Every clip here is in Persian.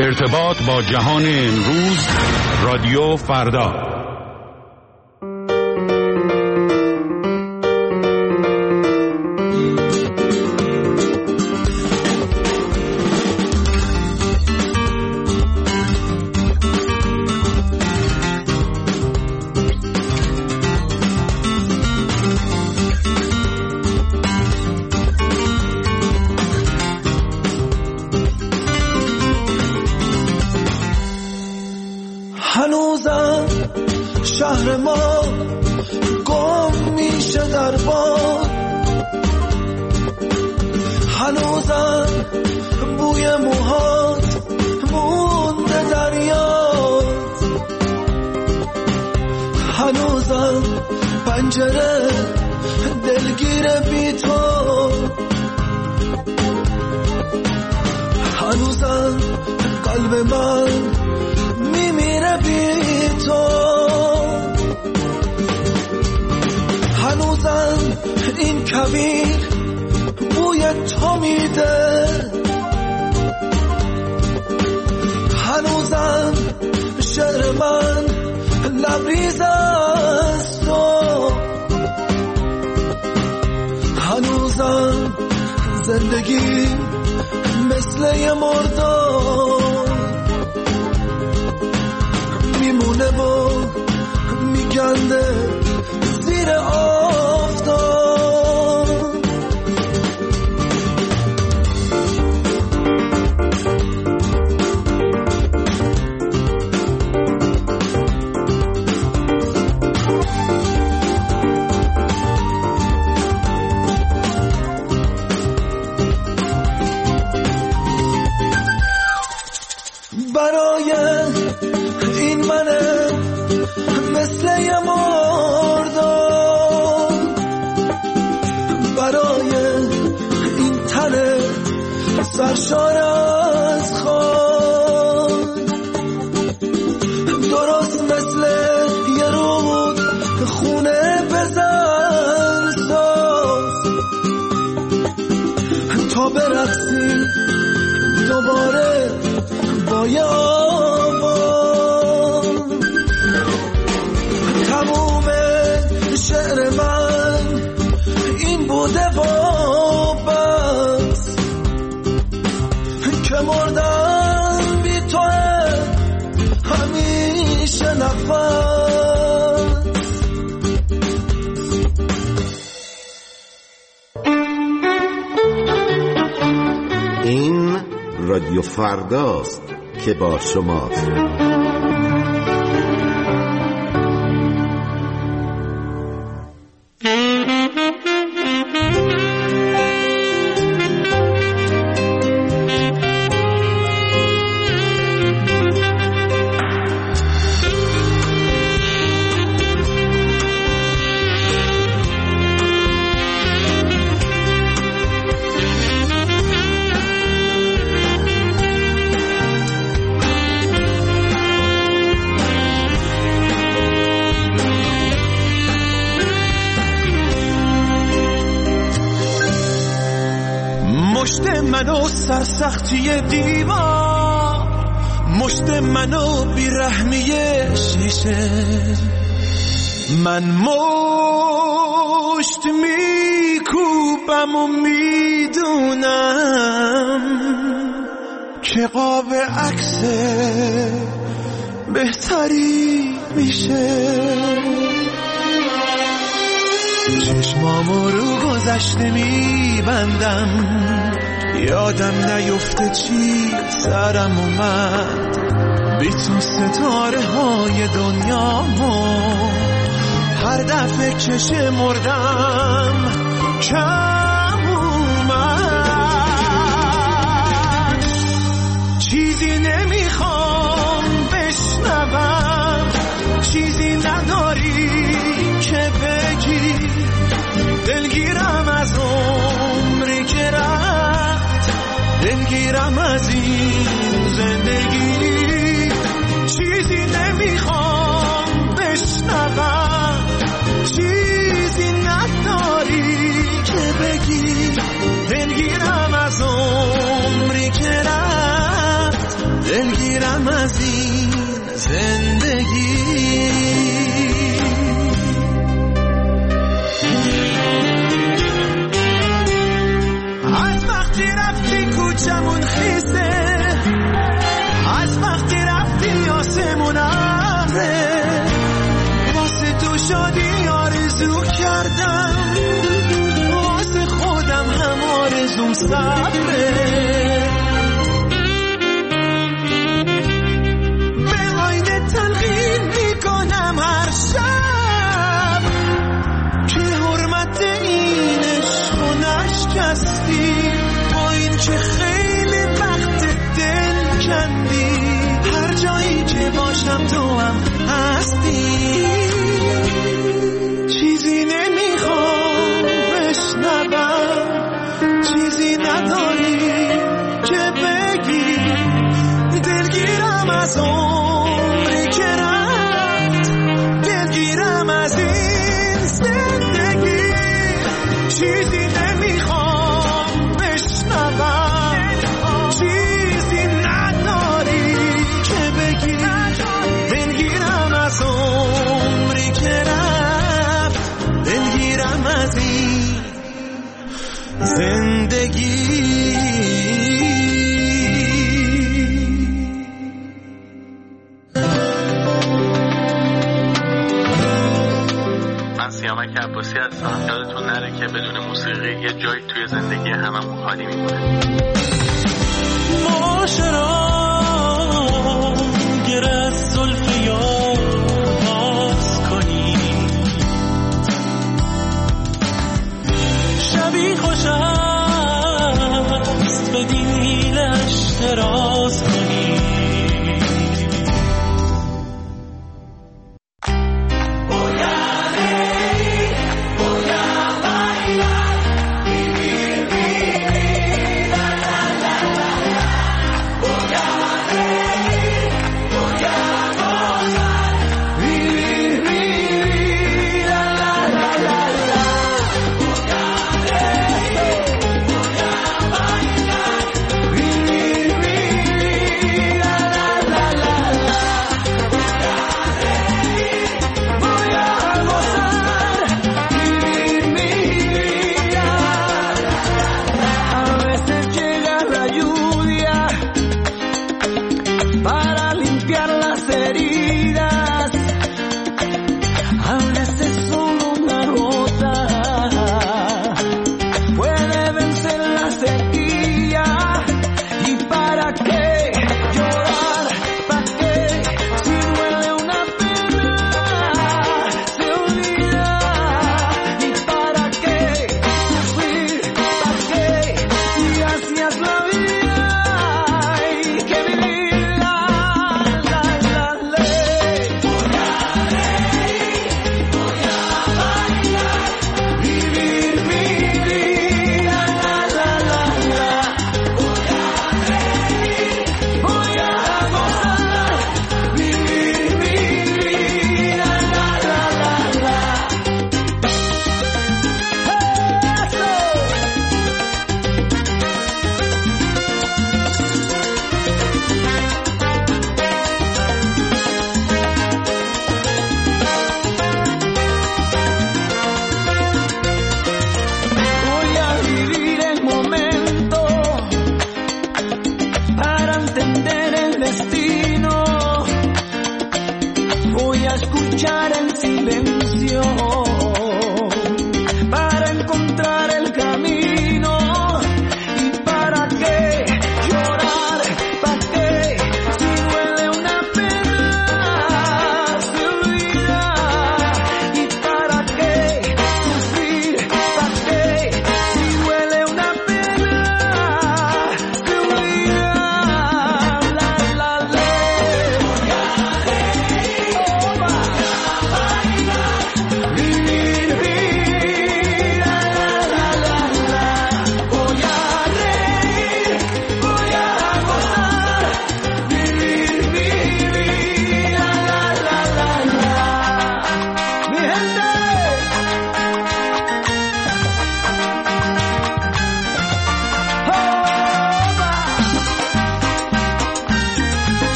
ارتباط با جهان امروز، رادیو فردا. هنوزم شهر ما گم میشه در باد، هنوزم بوی موهات مونده در یاد، هنوزم پنجره دلگیر بی تو، هنوزم قلب من میمیره بی تو، هنوزم این کویر بوی تو میده، هنوزم شعر من لبریز است تو، هنوزم زندگی مثل یه مردار میمونه و میگنده زیر آفتاب. برای این منه مثل یه مردار، برای این تنه سرشار از خون، درست مثل یه رود خونه بزن ساز تا برقصی دوباره با یه آواز. تموم شعر من این بوده و بس که مردم بی تو همیشه نفس. این رادیو فرداست که با شماست. مشت منو سرسختی دیوار، مشت منو بیرحمی شیشه، من مشت میکوبم و میدونم که قاب عکس بهتری میشه. چشمامو رو گذشته میبندم، یادم نیفته چی سرم اومد، بی تو ستاره های دنیامو هر دفعه که شمردم کم اومد. چیزی نمیخوام بشنوم، چیزی نداری که بگی، دلگیرم از عمری که رفت، دلگیرم از این زندگی. چیزی نمیخوام بشنوم، چیزی نداری که بگی، دلگیرم از عمری که رفت، دلگیرم زندگی. از وقتی رفتی کوچمون خیسه، از وقتی رفتی آسمون ابره، واسه تو شادی آرزو کردم، واسه خودم هم آرزوم صبره. به آینه تلقین میکنم هر شب که حرمت این عشق و نشکستی، با این که خیلی وقت دل کندی، هر جایی که باشم تو هم هستی. چیزی نمیخوام بشنوم، چیزی نداری که بگی، دلگیرم از عمری که رفت، دلگیرم از این زندگی. چیزی نمیخوام بشنوم، چیزی نداری که بگی، دلگیرم از عمری که رفت، دلگیرم از این زندگی. من سیامک عباسی هستم. یادتون نره که بدون موسیقی یه جایی توی زندگی هممون خالی میمونه. معاشران گر از زلف یار باز کنی، شبی خوش است به دیلش دراز کنی.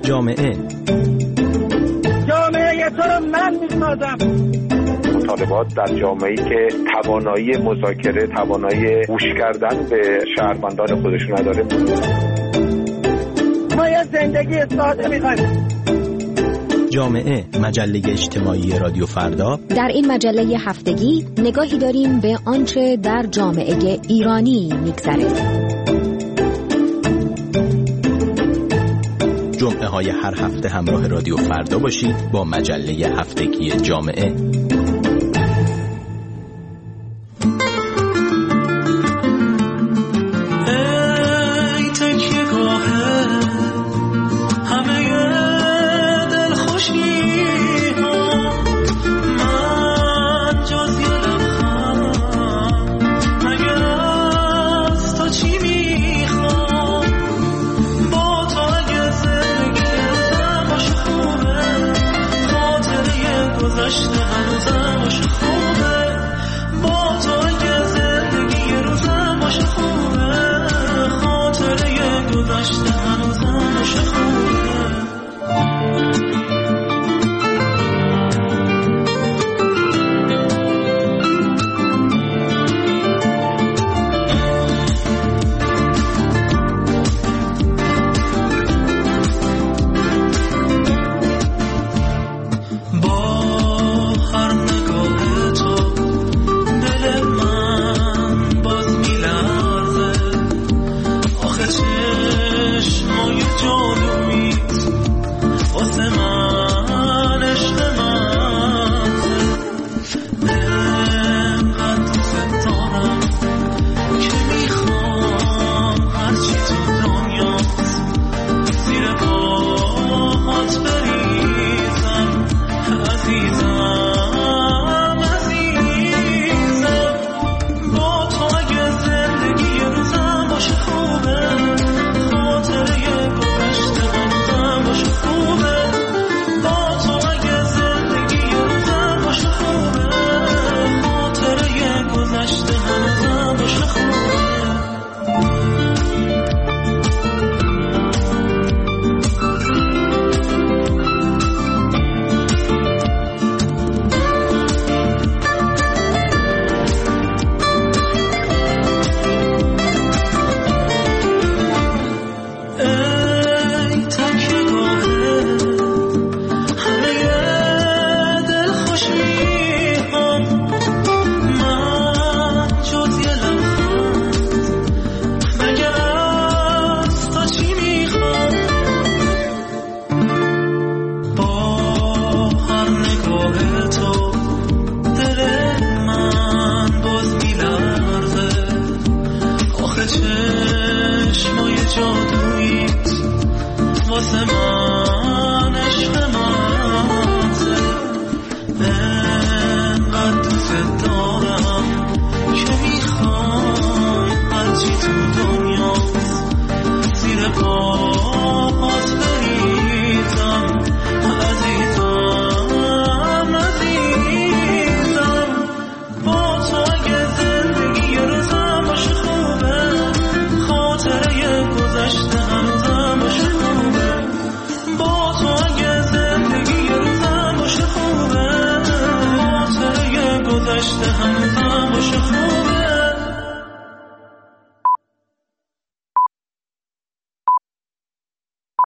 جامعه تو رو من می‌سازم. مطالبات در جامعه‌ای که توانایی مذاکره، توانایی گوش کردن به شهروندان خودشون نداره. ما یه زندگی ساده می‌خوایم. جامعه، مجله اجتماعی رادیو فردا. در این مجله هفتگی نگاهی داریم به آنچه در جامعه ایرانی می‌گذره. جمعه های هر هفته همراه رادیو فردا باشید با مجله هفتگی جامعه. چشمای جادوییت واسه